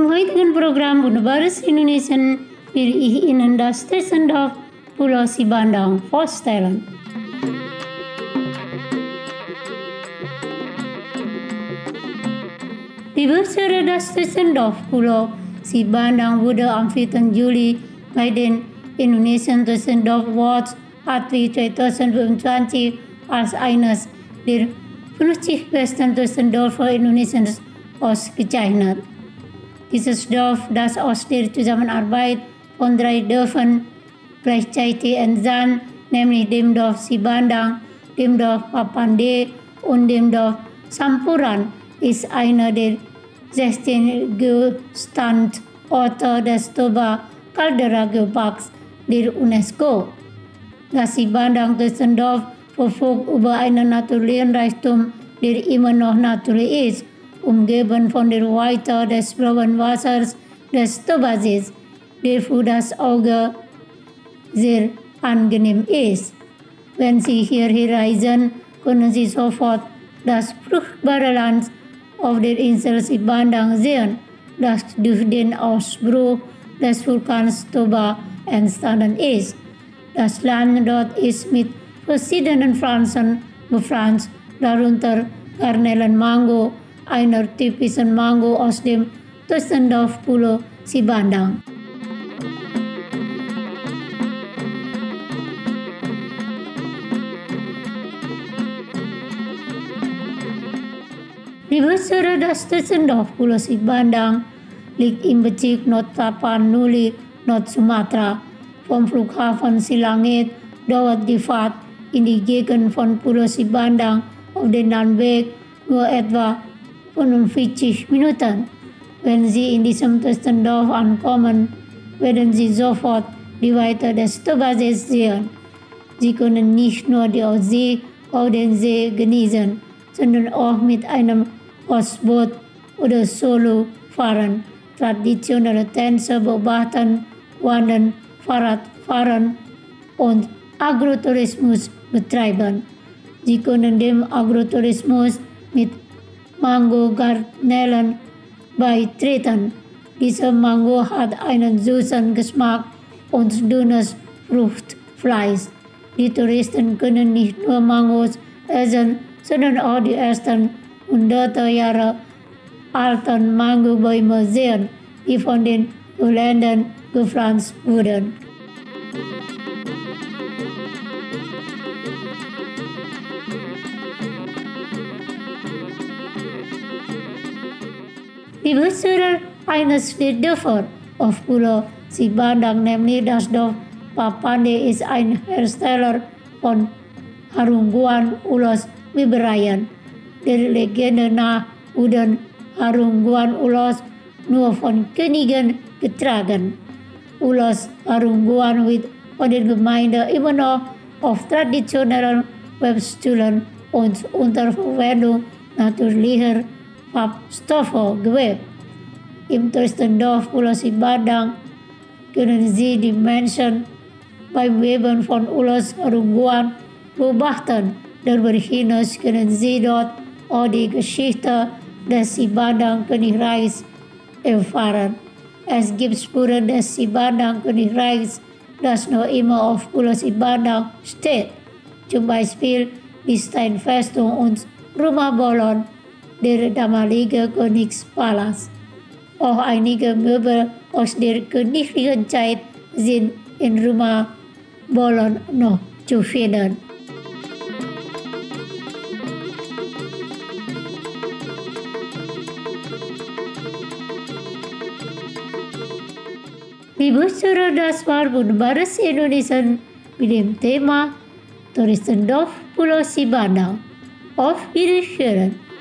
Im heutigen Programm Wunderbares Indonesien will ich Ihnen das Zwischendorf Pulau Sibandang vorstellen. Die Wurzel des Zwischendorf Pulau Sibandang wurde am 4. Juli bei den Indonesian Zwischendorf Awards ATWI 2025 als eines der 50 besten Zwischendörfer Indonesiens ausgezeichnet. Dieses Dorf, das aus der Zusammenarbeit von 3 Dörfern gleichzeitig entstand, nämlich dem Dorf Sibandang, dem Dorf Papande und dem Dorf Sampuran, ist einer der 16 Geostandorte des Toba Caldera Geoparks der UNESCO. Das Sibandang-Zwischendorf verfügt über einen natürlichen Reichtum, der immer noch natürlich ist, umgeben von der Weite des blauen Wassers des Tobasees, der für das Auge sehr angenehm ist. Wenn Sie hierher reisen, können Sie sofort das fruchtbare Land auf der Insel Sibandang sehen, das durch den Ausbruch des Vulkans Toba entstanden ist. Das Land dort ist mit verschiedenen Pflanzen bepflanzt, darunter Garnelenmango, einer typischen Mango aus dem Zwischendorf Pulau Sibandang. Die Wurzel des Zwischendorf Pulau Sibandang liegt im Bezirk Nord-Tapanuli, Nord-Sumatra. Vom Flughafen Silangit dauert die Fahrt in die Gegend von Pulau Sibandang auf den Landweg nur etwa 45 Minuten. Wenn Sie in diesem Zwischendorf ankommen, werden Sie sofort die Weite des Tobasees sehen. Sie können nicht nur die Aussicht auf den See genießen, sondern auch mit einem Postboot oder Solo fahren, traditionelle Tänze beobachten, wandern, Fahrrad fahren und Agrotourismus betreiben. Sie können dem Agrotourismus mit Mango-Garnelen beitreten. Diese Mango hat einen süßen Geschmack und dünnes Fruchtfleisch. Die Touristen können nicht nur Mangos essen, sondern auch die ersten hunderte Jahre alten Mangobäume sehen, die von den Holländern gepflanzt wurden. Die Wurzel eines der Dörfer auf Pulau Sibandang, nämlich das Dorf Papande, ist ein Hersteller von Harungguan Ulos Biberaien. Der Legende nach wurden Harungguan Ulos nur von Königen getragen. Ulos Harungguan wird von der Gemeinde immer noch auf traditionellen Webstühlen und unter Verwendung natürlicher Farbstoffe gewebt. Im Zwischendorf Pulau Sibandang können Sie die Menschen beim Weben von Ulos Harungguan beobachten. Darüber hinaus können Sie dort auch die Geschichte des Sibandang-Königreichs erfahren. Es gibt Spuren des Sibandang-Königreichs, das noch immer auf Pulau Sibandang steht. Zum Beispiel die Steinfestung und Rumah Bolon, der damalige Königspalast. Auch einige Möbel aus der königlichen Zeit sind in Rumah Bolon noch zu finden. Die Wurzel, das war Wunderbares Indonesien mit dem Thema Touristendorf Pulau Sibandang. Auf Wiederhören!